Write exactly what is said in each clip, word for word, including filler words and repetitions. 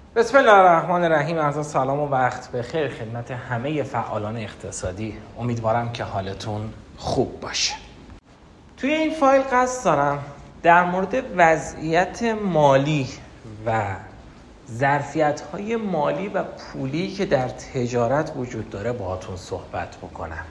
بسم الله الرحمن الرحیم. عرض سلام و وقت بخیر خدمت همه فعالان اقتصادی. امیدوارم که حالتون خوب باشه. توی این فایل قصد دارم در مورد وضعیت مالی و ظرفیت‌های مالی و پولی که در تجارت وجود داره باهاتون صحبت بکنم.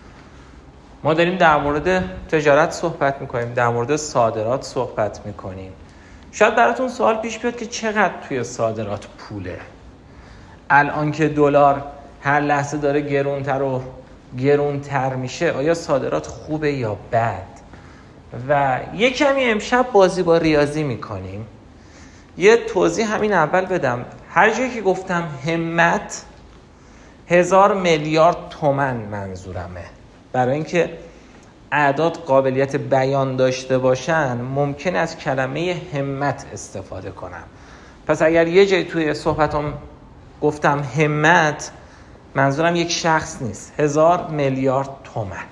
ما داریم در مورد تجارت صحبت میکنیم، در مورد صادرات صحبت میکنیم. شاید براتون سوال پیش بیاد که چقدر توی صادرات پوله؟ الان که دلار هر لحظه داره گرونتر و گرونتر میشه، آیا صادرات خوبه یا بد؟ و یه کمی امشب بازی با ریاضی میکنیم. یه توضیح همین اول بدم. هر جایی که گفتم همت، هزار میلیارد تومن منظورمه. برای اینکه اعداد قابلیت بیان داشته باشن ممکن از کلمه همت استفاده کنم. پس اگر یه جای توی صحبتم گفتم همت، منظورم یک شخص نیست، هزار میلیارد تومن.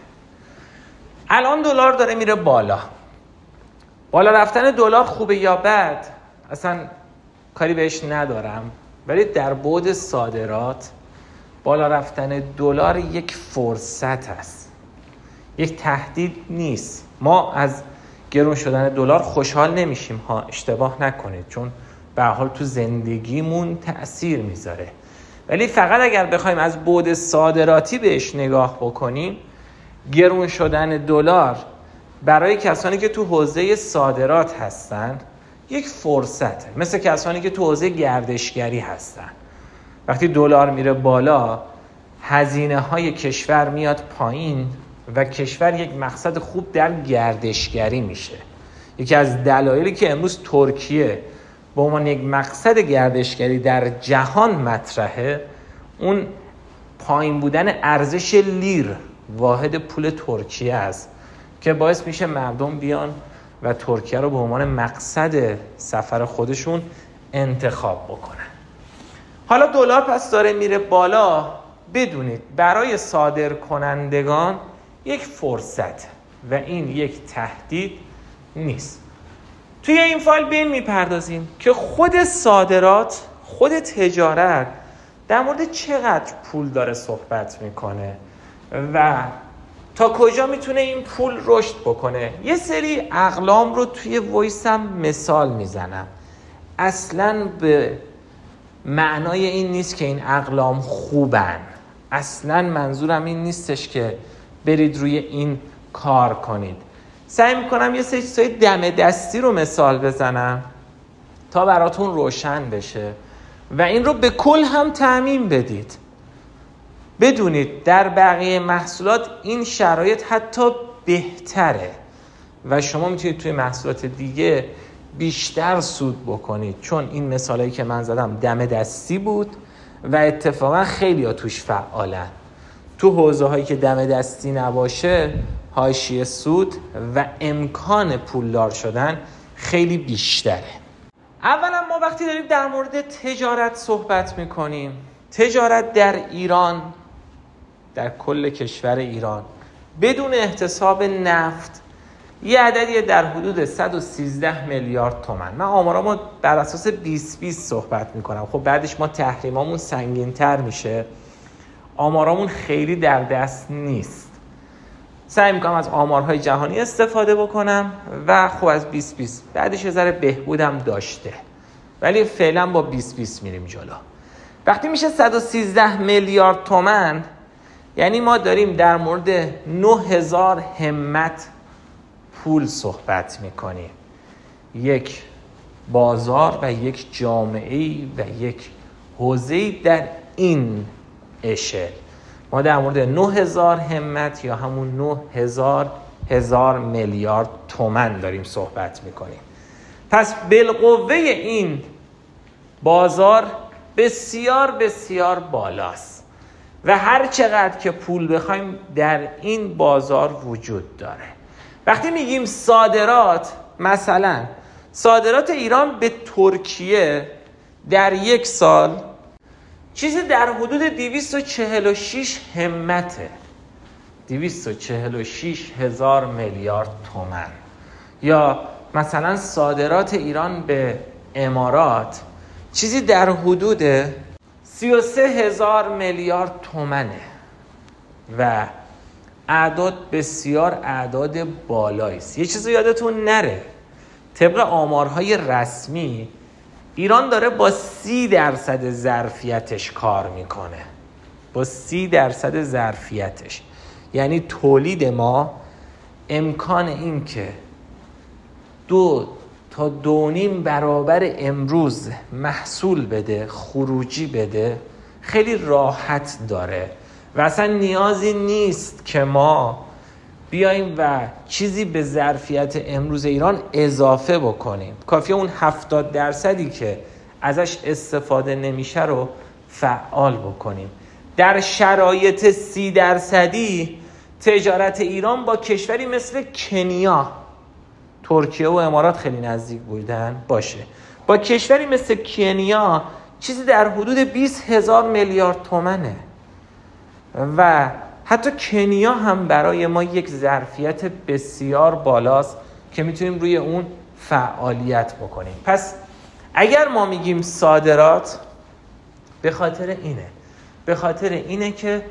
الان دلار داره میره بالا. بالا رفتن دلار خوبه یا بد اصلا کاری بهش ندارم، ولی در بعد صادرات بالا رفتن دلار یک فرصت است، یک تهدید نیست. ما از گرون شدن دلار خوشحال نمیشیم ها، اشتباه نکنید، چون به هر حال تو زندگیمون تأثیر میذاره. ولی فقط اگر بخوایم از بعد صادراتی بهش نگاه بکنیم، گرون شدن دلار برای کسانی که تو حوزه صادرات هستن یک فرصته، مثل کسانی که تو حوزه گردشگری هستن. وقتی دلار میره بالا، هزینه های کشور میاد پایین و کشور یک مقصد خوب در گردشگری میشه. یکی از دلایلی که امروز ترکیه به عنوان یک مقصد گردشگری در جهان مطرحه، اون پایین بودن ارزش لیر، واحد پول ترکیه است که باعث میشه مردم بیان و ترکیه رو به عنوان مقصد سفر خودشون انتخاب بکنن. حالا دلار پس داره میره بالا، بدونید برای صادر کنندگان یک فرصت و این یک تهدید نیست. توی این فایل به این میپردازیم که خود صادرات، خود تجارت در مورد چقدر پول داره صحبت میکنه و تا کجا میتونه این پول رشد بکنه. یه سری اقلام رو توی وایسم مثال میزنم. اصلاً به معنای این نیست که این اقلام خوبن، اصلاً منظورم این نیستش که برید روی این کار کنید. سعی میکنم یه سری چیزای دم دستی رو مثال بزنم تا براتون روشن بشه و این رو به کل هم تعمیم بدید. بدونید در بقیه محصولات این شرایط حتی بهتره و شما میتونید توی محصولات دیگه بیشتر سود بکنید، چون این مثالایی که من زدم دم دستی بود و اتفاقا خیلی ها توش فعالن. تو حوزه هایی که دم دستی نباشه، حاشیه سود و امکان پولدار شدن خیلی بیشتره. اولا ما وقتی داریم در مورد تجارت صحبت میکنیم، تجارت در ایران، در کل کشور ایران بدون احتساب نفت یه عددی در حدود صد و سیزده میلیارد تومان. من آمارامو بر اساس بیست بیست صحبت میکنم. خب بعدش ما تحریمامون سنگین‌تر میشه، آمارامون خیلی در دست نیست. سعی میکنم از آمارهای جهانی استفاده بکنم و خب از بیست بیست بعدش یه ذره بهبودم داشته، ولی فعلا با بیست بیست میریم جلو. وقتی میشه صد و سیزده میلیارد تومان، یعنی ما داریم در مورد نه هزار همت پول صحبت میکنیم. یک بازار و یک جامعه‌ای و یک حوزه‌ای در این اشل ما در مورد نه هزار همت یا همون نه هزار هزار میلیارد تومان داریم صحبت میکنیم. پس بالقوه این بازار بسیار بسیار بالاست و هر چقدر که پول بخوایم در این بازار وجود داره. وقتی میگیم صادرات، مثلا صادرات ایران به ترکیه در یک سال چیزی در حدود دویست و چهل و شش همته، دویست و چهل و شش هزار میلیارد تومان. یا مثلا صادرات ایران به امارات چیزی در حدود سی و سه هزار میلیارد تومنه و اعداد بسیار اعداد بالایی است. یه چیزی یادتون نره، طبق آمارهای رسمی ایران داره با سی درصد ظرفیتش کار میکنه، با سی درصد ظرفیتش. یعنی تولید ما امکان این که دو تا دو نیم برابر امروز محصول بده، خروجی بده، خیلی راحت داره و اصلا نیازی نیست که ما بیاییم و چیزی به ظرفیت امروز ایران اضافه بکنیم. کافیه اون هفتاد درصدی که ازش استفاده نمیشه رو فعال بکنیم. در شرایط سی درصدی تجارت ایران با کشوری مثل کنیا، ترکیه و امارات خیلی نزدیک بودن باشه، با کشوری مثل کنیا چیزی در حدود بیست هزار میلیارد تومنه و حتی کنیا هم برای ما یک ظرفیت بسیار بالاست که میتونیم روی اون فعالیت بکنیم. پس اگر ما میگیم صادرات، به خاطر اینه به خاطر اینه که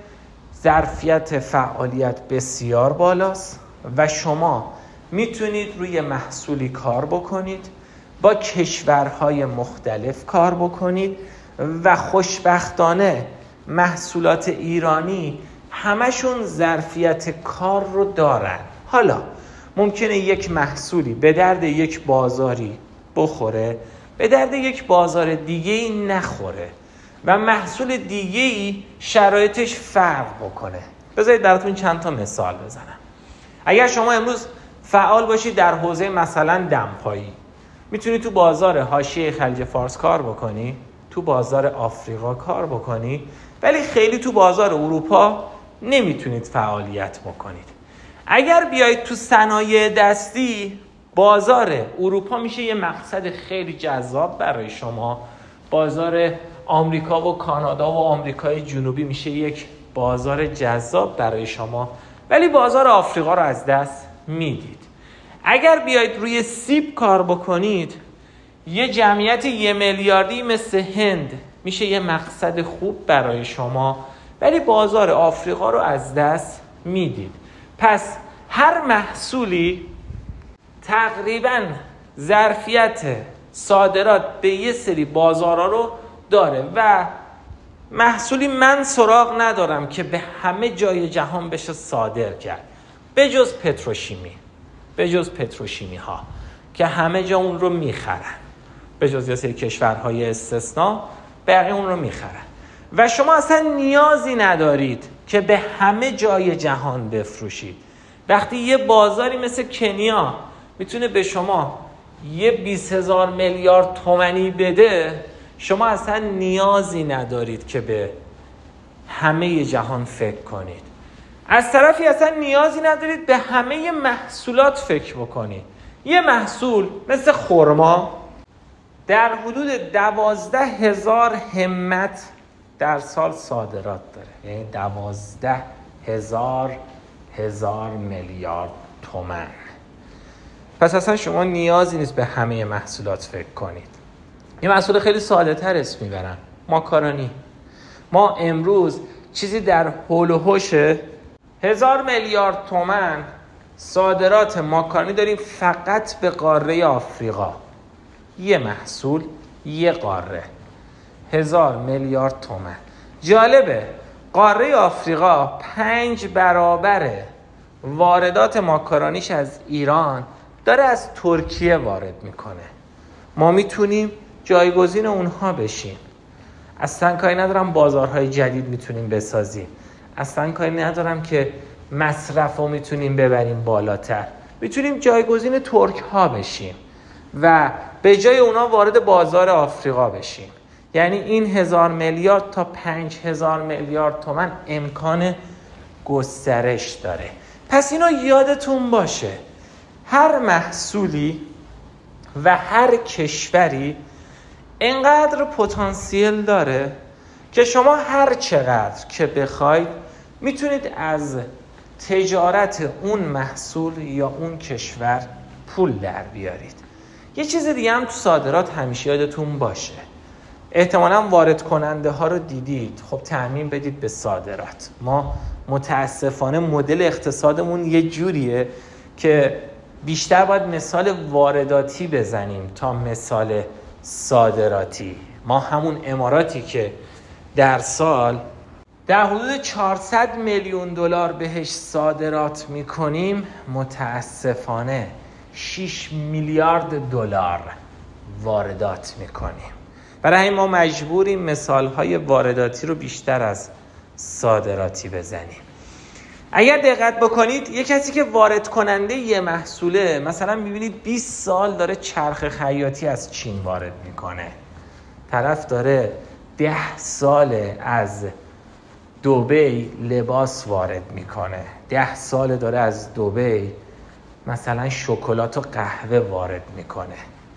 ظرفیت فعالیت بسیار بالاست و شما میتونید روی محصولی کار بکنید، با کشورهای مختلف کار بکنید و خوشبختانه محصولات ایرانی همشون ظرفیت کار رو دارن. حالا ممکنه یک محصولی به درد یک بازاری بخوره، به درد یک بازار دیگه‌ای نخوره و محصول دیگه‌ای شرایطش فرق بکنه. بذارید براتون چند تا مثال بزنم. اگر شما امروز فعال باشید در حوزه مثلا دمپایی، میتونی تو بازار حاشیه خلیج فارس کار بکنی، تو بازار آفریقا کار بکنی، ولی خیلی تو بازار اروپا نمیتونید فعالیت بکنید. اگر بیایید تو صنایع دستی، بازار اروپا میشه یه مقصد خیلی جذاب برای شما، بازار آمریکا و کانادا و آمریکای جنوبی میشه یک بازار جذاب برای شما، ولی بازار آفریقا رو از دست میدید. اگر بیایید روی سیب کار بکنید، یه جمعیت یه میلیاردی مثل هند میشه یه مقصد خوب برای شما، ولی بازار آفریقا رو از دست میدید. پس هر محصولی تقریباً ظرفیت صادرات به یه سری بازارها رو داره و محصولی من سراغ ندارم که به همه جای جهان بشه صادر کرد، به جز پتروشیمی، به جز پتروشیمی ها که همه جا اون رو میخرن، به جز یه سری کشورهای استثنا بقیه اون رو میخرن و شما اصلا نیازی ندارید که به همه جای جهان بفروشید. وقتی یه بازاری مثل کنیا میتونه به شما یه بیست هزار میلیارد تومانی بده، شما اصلا نیازی ندارید که به همه جهان فکر کنید. از طرفی اصلا نیازی ندارید به همه محصولات فکر بکنید. یه محصول مثل خرما در حدود دوازده هزار همت در سال صادرات داره، یعنی دوازده هزار هزار میلیارد تومان. پس اصلا شما نیازی نیست به همه محصولات فکر کنید. یه محصول خیلی ساده تر اسم میبرن، ماکارونی. ما امروز چیزی در حول و حوش هزار میلیارد تومان صادرات ماکارونی داریم فقط به قاره آفریقا. یه محصول، یه قاره، هزار میلیارد تومان. جالبه قاره آفریقا پنج برابر واردات ماکارونیش از ایران داره از ترکیه وارد میکنه. ما میتونیم جایگزین اونها بشیم. اصلا کاری ندارم بازارهای جدید میتونیم بسازیم، اصلا کاری ندارم که مصرف رو میتونیم ببریم بالاتر، میتونیم جایگزین ترک ها بشیم و به جای اونا وارد بازار آفریقا بشیم. یعنی این هزار میلیارد تا پنج هزار میلیارد تومان امکان گسترش داره. پس اینو یادتون باشه، هر محصولی و هر کشوری اینقدر پتانسیل داره که شما هر چقدر که بخواید میتونید از تجارت اون محصول یا اون کشور پول در بیارید. یه چیز دیگه هم تو صادرات همیشه یادتون باشه، احتمالاً وارد کننده ها رو دیدید، خب تأمین بدید به صادرات. ما متاسفانه مدل اقتصادمون یه جوریه که بیشتر باید مثال وارداتی بزنیم تا مثال صادراتی. ما همون اماراتی که در سال در حدود چهارصد میلیون دلار بهش صادرات میکنیم، متاسفانه شش میلیارد دلار واردات میکنیم. برای همین ما مجبوریم مثالهای وارداتی رو بیشتر از صادراتی بزنیم. اگر دقت بکنید یه کسی که وارد کننده یه محصوله، مثلا میبینید بیست سال داره چرخ خیاطی از چین وارد میکنه، طرف داره ده سال از دبی لباس وارد میکنه، ده سال داره از دبی مثلا شکلات و قهوه وارد میکنه.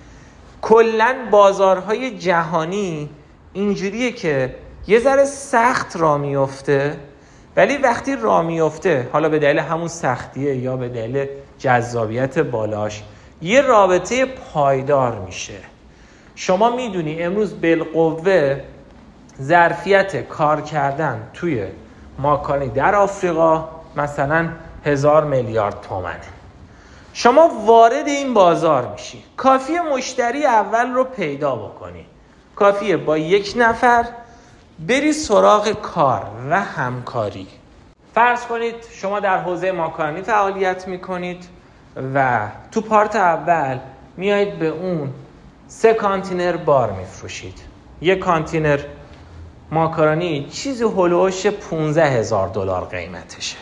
کلن بازارهای جهانی اینجوریه که یه ذره سخت را میفته، ولی وقتی را میفته، حالا به دلیل همون سختیه یا به دلیل جذابیت بالاش، یه رابطه پایدار میشه. شما میدونی امروز بالقوه ظرفیت کار کردن توی ماکارونی در آفریقا مثلا هزار میلیارد تومنه. شما وارد این بازار میشی، کافیه مشتری اول رو پیدا بکنی، کافیه با یک نفر بری سراغ کار و همکاری. فرض کنید شما در حوزه ماکارونی فعالیت میکنید و تو پارت اول میایید به اون سه کانتینر بار میفروشید. یک کانتینر ماکارونی چیزی هلوش پونزده هزار دلار قیمتشه،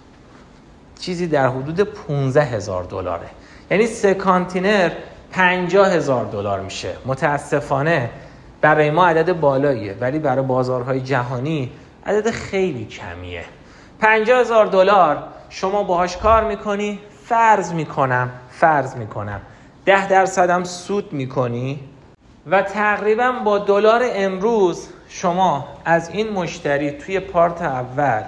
چیزی در حدود پونزده هزار دلاره، یعنی سه کانتینر پنجاه هزار دلار میشه. متاسفانه برای ما عدد بالاییه، ولی برای بازارهای جهانی عدد خیلی کمیه. پنجاه هزار دلار شما باهاش کار میکنی، فرض میکنم فرض میکنم ده درصدم سود میکنی و تقریبا با دلار امروز شما از این مشتری توی پارت اول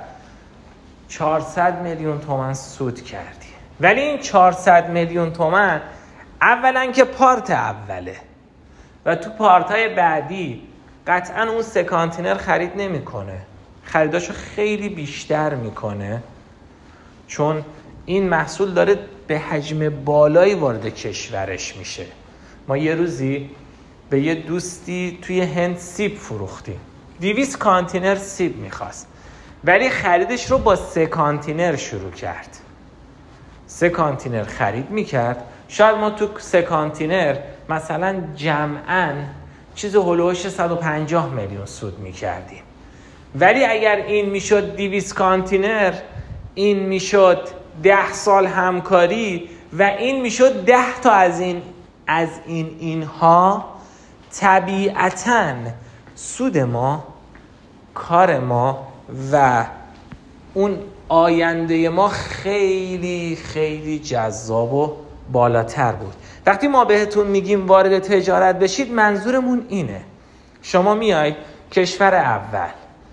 چهارصد میلیون تومان سود کردی. ولی این چهارصد میلیون تومان اولا که پارت اوله و تو پارتای بعدی قطعا اون سه کانتینر خرید نمیکنه، خریداشو خیلی بیشتر میکنه، چون این محصول داره به حجم بالایی وارد کشورش میشه. ما یه روزی به یه دوستی توی هند سیب فروختیم، دویست کانتینر سیب میخواست، ولی خریدش رو با سه کانتینر شروع کرد. سه کانتینر خرید میکرد، شاید ما تو سه کانتینر مثلا جمعاً چیز هلوش صد و پنجاه میلیون سود میکردیم. ولی اگر این میشد دویست کانتینر، این میشد ده سال همکاری و این میشد ده تا از این از این اینها، طبیعتاً سود ما، کار ما و اون آینده ما خیلی خیلی جذاب و بالاتر بود. وقتی ما بهتون میگیم وارد تجارت بشید، منظورمون اینه. شما میای کشور اول،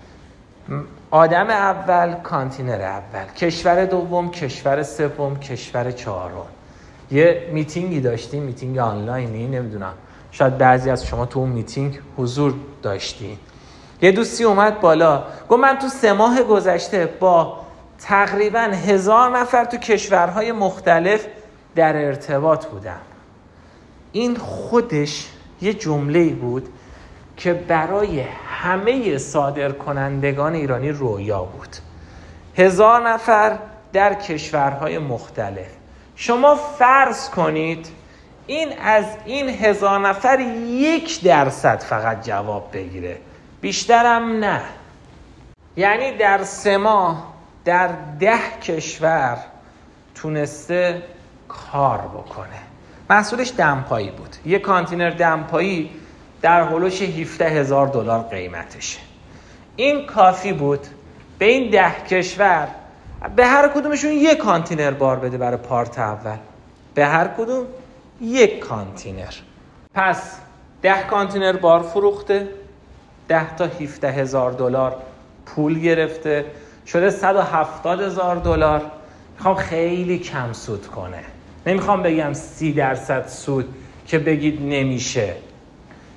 آدم اول، کانتینر اول، کشور دوم، کشور سوم، کشور چهارم. یه میتینگی داشتیم، میتینگ آنلاینی، نمیدونم شاید بعضی از شما تو اون میتینگ حضور داشتین. یه دوستی اومد بالا گفت من تو سه ماه گذشته با تقریبا هزار نفر تو کشورهای مختلف در ارتباط بودم. این خودش یه جمله‌ای بود که برای همه صادرکنندگان ایرانی رویا بود. هزار نفر در کشورهای مختلف. شما فرض کنید این از این هزار نفر یک درصد فقط جواب بگیره، بیشترم نه. یعنی در سه ماه در ده کشور تونسته کار بکنه. محصولش دمپایی بود. یک کانتینر دمپایی در هولوش هفده هزار دلار قیمتشه. این کافی بود به این ده کشور به هر کدومشون یک کانتینر بار بده برای پارت اول، به هر کدوم یک کانتینر. پس ده کانتینر بار فروخته، ده تا هفده هزار دلار پول گرفته، شده صد و هفتاد هزار دلار. میخوام خیلی کم سود کنه، نمیخوام بگم سی درصد سود که بگید نمیشه.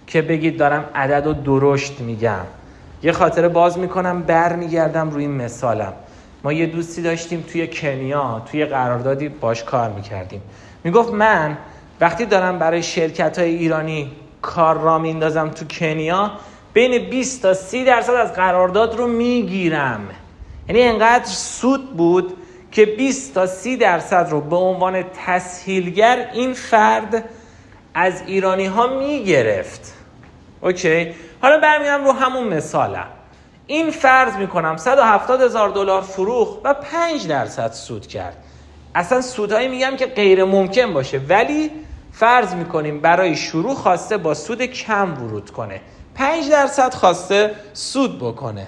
که بگید دارم عدد و درشت میگم. یه خاطره باز میکنم، بر میگردم روی این مثالم. ما یه دوستی داشتیم توی کنیا، توی قراردادی باش کار میکردیم. میگفت من وقتی دارم برای شرکت‌های ایرانی کار را میندازم تو کنیا، بین بیست تا سی درصد از قرارداد رو میگیرم. یعنی انقدر سود بود که بیست تا سی درصد رو به عنوان تسهیلگر این فرد از ایرانی ها میگرفت. اوکی؟ حالا برمیام رو همون مثالم. این فرض میکنم صد و هفتاد هزار دلار فروخت و پنج درصد سود کرد. اصلا سودهایی میگم که غیر ممکن باشه، ولی فرض میکنیم برای شروع خواسته با سود کم ورود کنه، پنج درصد خواسته سود بکنه.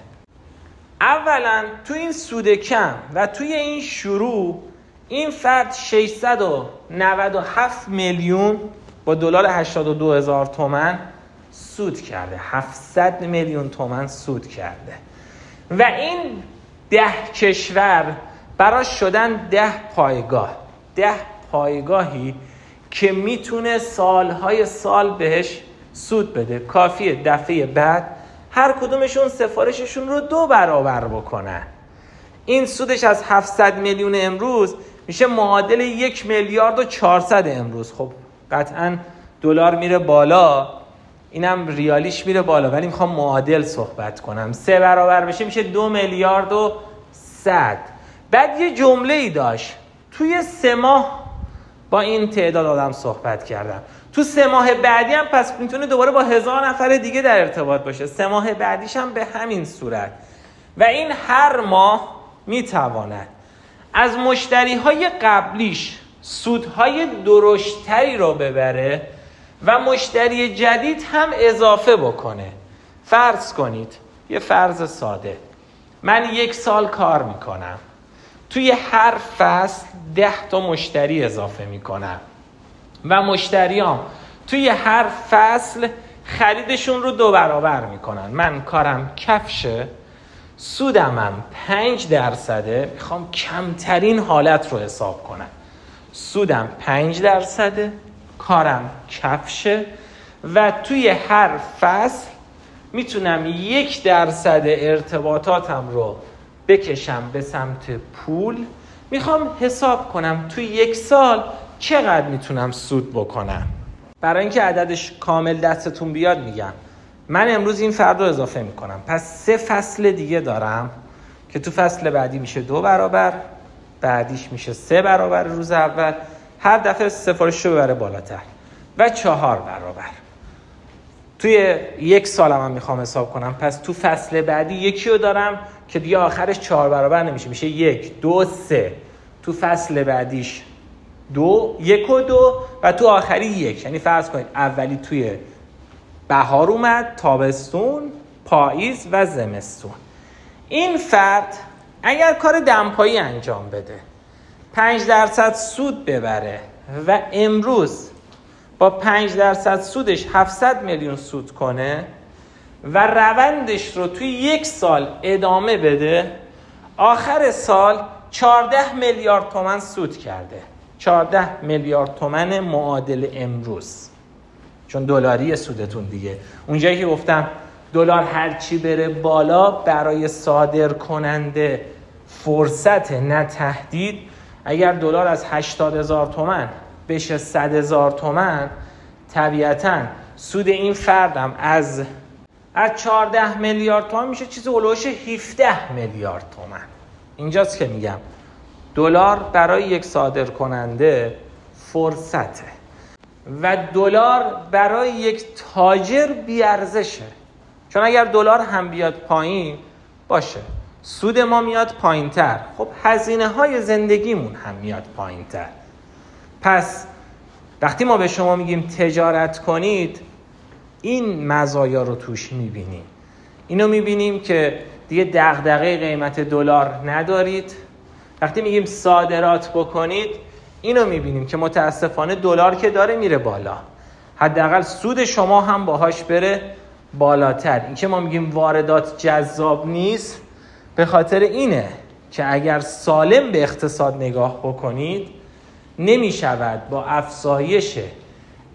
اولا تو این سود کم و توی این شروع این فرد ششصد و نود و هفت میلیون با دلار هشتاد و دو هزار تومان سود کرده، هفتصد میلیون تومان سود کرده و این ده کشور براش شدن ده پایگاه، ده پایگاهی که میتونه سالهای سال بهش سود بده. کافیه دفعه بعد هر کدومشون سفارششون رو دو برابر بکنن. این سودش از هفتصد میلیون امروز میشه معادل یک میلیارد و چهارصد امروز. خب قطعا دلار میره بالا، اینم ریالیش میره بالا، ولی میخوام معادل صحبت کنم. سه برابر بشه میشه دو میلیارد و صد. بعد یه جمله ای داشت، توی سه ماه با این تعداد آدم صحبت کردم، تو سه ماه بعدی هم پس میتونه دوباره با هزار نفر دیگه در ارتباط باشه، سه ماه بعدیش هم به همین صورت. و این هر ماه میتواند از مشتری های قبلیش سودهای درشتری رو ببره و مشتری جدید هم اضافه بکنه. فرض کنید، یه فرض ساده، من یک سال کار میکنم، توی هر فصل ده تا مشتری اضافه میکنم و مشتریام توی هر فصل خریدشون رو دو برابر میکنن. من کارم کفشه، سودمم پنج درصده، میخوام کمترین حالت رو حساب کنم. سودم پنج درصده، کارم کفشه و توی هر فصل میتونم یک درصد ارتباطاتم رو بکشم به سمت پول. میخوام حساب کنم توی یک سال چقدر میتونم سود بکنم. برای اینکه عددش کامل دستتون بیاد میگم من امروز این فرد رو اضافه میکنم، پس سه فصل دیگه دارم که تو فصل بعدی میشه دو برابر، بعدیش میشه سه برابر روز اول، هر دفعه سفارش رو ببره بالاتر و چهار برابر. توی یک سالم هم میخوام حساب کنم، پس تو فصل بعدی یکی رو دارم که دیگه آخرش چهار برابر نمیشه، میشه یک، دو، سه. تو فصل بعدیش دو، یک و دو و تو آخری یک. یعنی فرض کنید اولی توی بهار اومد، تابستون، پاییز و زمستون. این فرد اگر کار دمپایی انجام بده، پنج درصد سود ببره و امروز با پنج درصد سودش هفتصد میلیون سود کنه و روندش رو توی یک سال ادامه بده، آخر سال چهارده میلیارد تومان سود کرده. چهارده میلیارد تومان معادل امروز، چون دلاری سودتون دیگه. اونجایی که گفتم دلار هر چی بره بالا برای صادر کننده فرصت نه تهدید. اگر دلار از هشتاد هزار تومان بشه صد هزار تومان، طبیعتاً سود این فردم از از چهارده میلیارد تومان میشه چیز اولوش هفده میلیارد تومان. اینجاست که میگم دلار برای یک صادر کننده فرصته و دلار برای یک تاجر بیارزشه. چون اگر دلار هم بیاد پایین باشه، سود ما میاد پایین تر، خب هزینه های زندگیمون هم میاد پایین تر. پس وقتی ما به شما میگیم تجارت کنید، این مزایا رو توش میبینیم. اینو میبینیم که دیگه دغدغه قیمت دلار ندارید. وقتی میگیم صادرات بکنید، اینو میبینیم که متاسفانه دلار که داره میره بالا، حداقل سود شما هم باهاش بره بالاتر. این که ما میگیم واردات جذاب نیست، به خاطر اینه که اگر سالم به اقتصاد نگاه بکنید، نمیشود با افزایش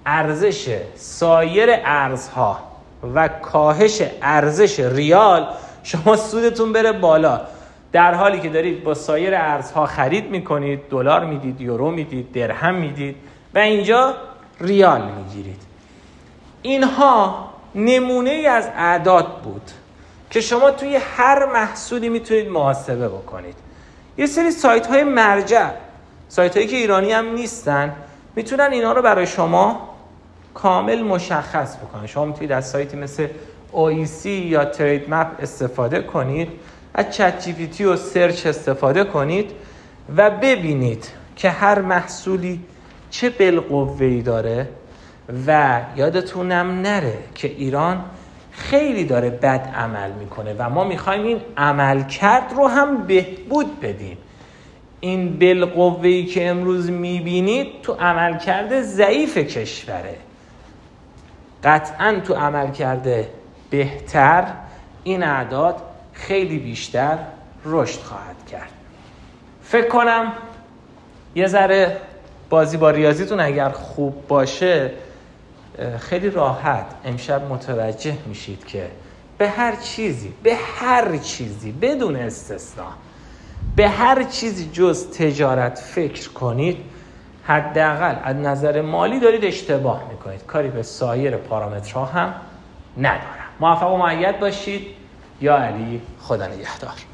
ارزش سایر ارزها و کاهش ارزش ریال شما سودتون بره بالا، در حالی که دارید با سایر ارزها خرید میکنید، دلار میدید، یورو میدید، درهم میدید و اینجا ریال میگیرید. اینها نمونه ای از اعداد بود که شما توی هر محصولی میتونید محاسبه بکنید. یه سری سایت های مرجع، سایت هایی که ایرانی هم نیستن، میتونن اینا رو برای شما کامل مشخص بکنن. شما میتونید از سایتی مثل او ای سی یا ترید مپ استفاده کنید، از چت جی پی تی و سرچ استفاده کنید و ببینید که هر محصولی چه بالقوه‌ای داره. و یادتونم نره که ایران خیلی داره بد عمل میکنه و ما میخوایم این عمل کرد رو هم بهبود بدیم. این بالقوه‌ای که امروز میبینید تو عمل کرده ضعیف کشوره، قطعاً تو عمل کرده بهتر این اعداد خیلی بیشتر رشد خواهد کرد. فکر کنم یه ذره بازی با ریاضیتون اگر خوب باشه خیلی راحت امشب متوجه میشید که به هر چیزی به هر چیزی بدون استثنا به هر چیزی جز تجارت فکر کنید، حداقل از نظر مالی دارید اشتباه میکنید. کاری به سایر پارامترها هم ندارم. موفق و مؤید باشید. یا علی، خدا نگهدار.